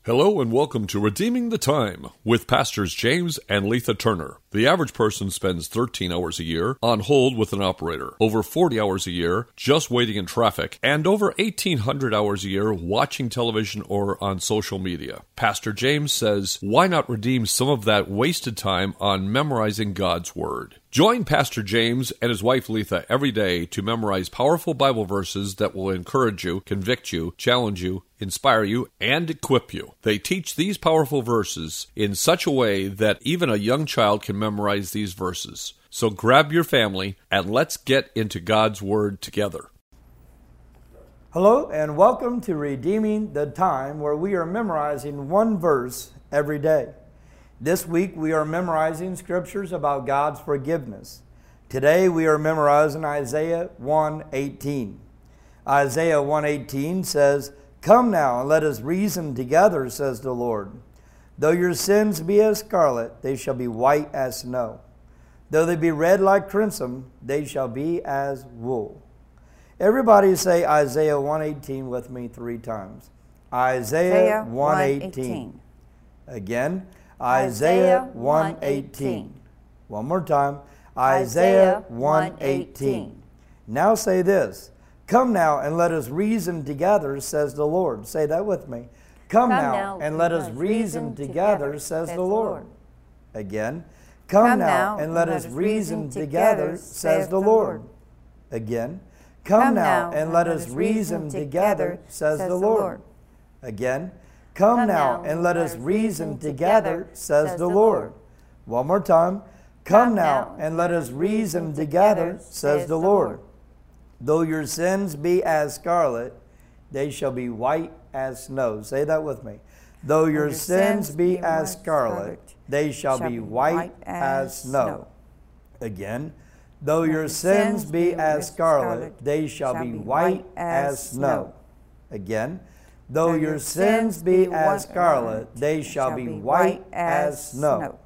Hello and welcome to Redeeming the Time with Pastors James and Letha Turner. The average person spends 13 hours a year on hold with an operator, over 40 hours a year just waiting in traffic, and over 1,800 hours a year watching television or on social media. Pastor James says, why not redeem some of that wasted time on memorizing God's Word? Join Pastor James and his wife Letha every day to memorize powerful Bible verses that will encourage you, convict you, challenge you, inspire you, and equip you. They teach these powerful verses in such a way that even a young child can memorize these verses. So grab your family and let's get into God's Word together. Hello and welcome to Redeeming the Time, where we are memorizing one verse every day. This week we are memorizing scriptures about God's forgiveness. Today we are memorizing Isaiah 1:18. Isaiah 1:18 says, "Come now and let us reason together, says the Lord. Though your sins be as scarlet, they shall be white as snow. Though they be red like crimson, they shall be as wool." Everybody say Isaiah 1:18 with me 3 times. Isaiah 1:18. Again. Isaiah 1:18. One more time. Isaiah 1:18. Now say this. Come now and let us reason together, says the Lord. Say that with me. Come now and let us reason together, says the Lord. Again. Come now and let us reason together, says the Lord. Again. Come now and let us reason together, says the Lord. Again. Come now and let us reason together, says the Lord. One more time. Come now and let us reason together, says the Lord. Though your sins be as scarlet, they shall be white as snow. Say that with me. Though your sins be as scarlet, they shall be white as snow. Again. Though your sins be as scarlet, they shall be white as snow. Again. Though your sins be as scarlet, they shall be white as snow.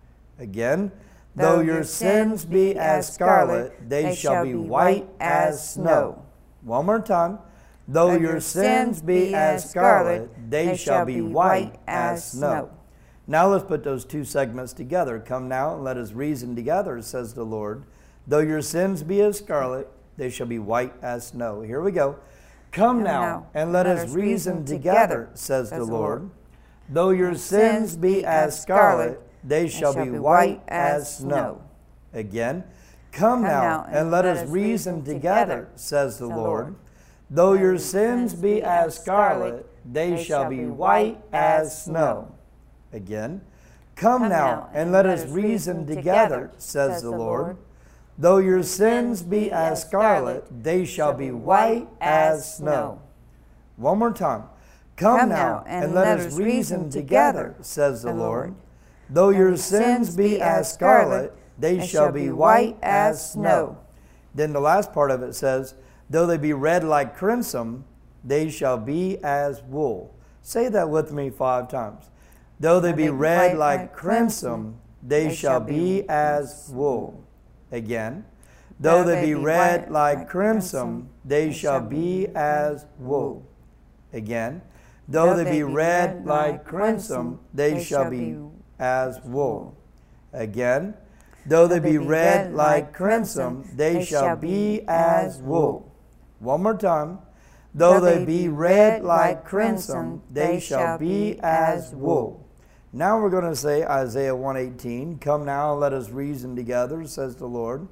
Again. Though your sins be as scarlet, they shall be white as snow. One more time. Though your sins be as scarlet, they shall be white as snow. Now let's put those 2 segments together. Come now and let us reason together, says the Lord. Though your sins be as scarlet, they shall be white as snow. Here we go. Come now and let us reason together, says the Lord. Though your sins be as scarlet, they shall be white as snow. Again. Come now and let us reason together, says the Lord. Though your sins be as scarlet, they shall be white as snow. Again. Come now and let us reason together, says the Lord. Though your sins be as scarlet, they shall be white as snow. One more time. Come now and let us reason together, says the Lord. Though your sins be as scarlet, they shall be white as snow. Then the last part of it says, though they be red like crimson, they shall be as wool. Say that with me 5 times. Though they be red like crimson, they shall be as wool. Again. Though they be red like crimson, they shall be as wool. Again. Though they be red like crimson, they shall be as wool. Again. Though they be red like crimson, they shall be as wool. One more time. Though they be red like crimson, they shall be as wool. Now we're going to say Isaiah 1:18. Come now and let us reason together, says the Lord.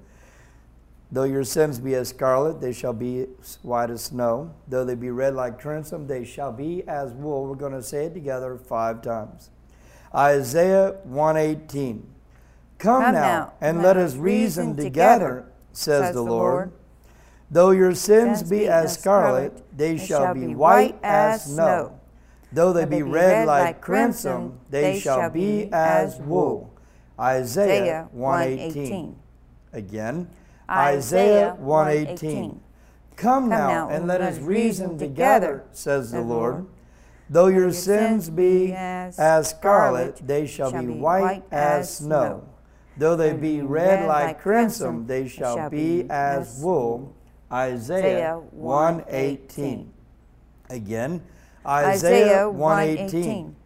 Though your sins be as scarlet, they shall be white as snow. Though they be red like crimson, they shall be as wool. We're going to say it together 5 times. Isaiah 1:18. Come now and let us reason together, says the Lord. Though your sins be as scarlet, they shall be white as snow. Though they be red like crimson, they shall be as wool. Isaiah 1:18. Again. Isaiah 1:18. Come now and let us reason together, says the Lord. Though your sins be as scarlet, they shall be white as snow. Though they be red like crimson, they shall be as wool. Isaiah 1:18. Again. Isaiah 1:18.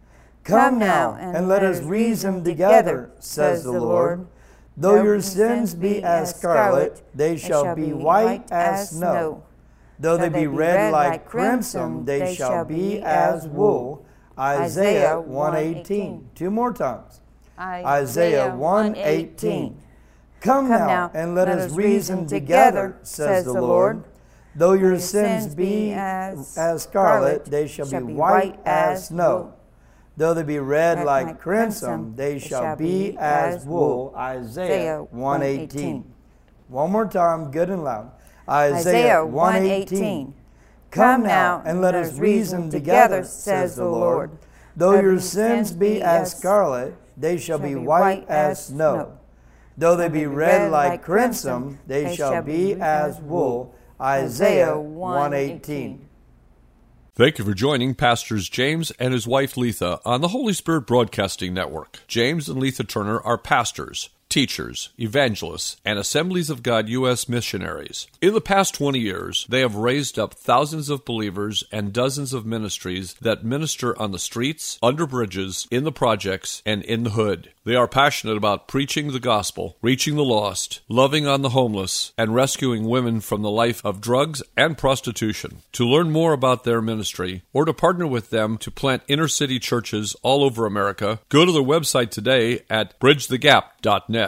Come now, and let us reason together, says the Lord. Though your sins be as scarlet, they shall be white as snow. Though they be red like crimson, they shall be as wool. Isaiah 1:18. Two more times. Isaiah 1:18. Come now, and let us reason together, says the Lord. Though your sins be as scarlet, they shall be white as snow. Though they be red like crimson, they shall be as wool. Isaiah 1:18. One more time, good and loud. Isaiah 1:18. Come now, and let us reason together, says the Lord. Though your sins be as scarlet, they shall be white as snow. Though they be red like crimson, they shall be as wool. Isaiah 1:18. Thank you for joining Pastors James and his wife Letha on the Holy Spirit Broadcasting Network. James and Letha Turner are pastors, teachers, evangelists, and Assemblies of God U.S. missionaries. In the past 20 years, they have raised up thousands of believers and dozens of ministries that minister on the streets, under bridges, in the projects, and in the hood. They are passionate about preaching the gospel, reaching the lost, loving on the homeless, and rescuing women from the life of drugs and prostitution. To learn more about their ministry, or to partner with them to plant inner-city churches all over America, go to their website today at bridgethegap.net.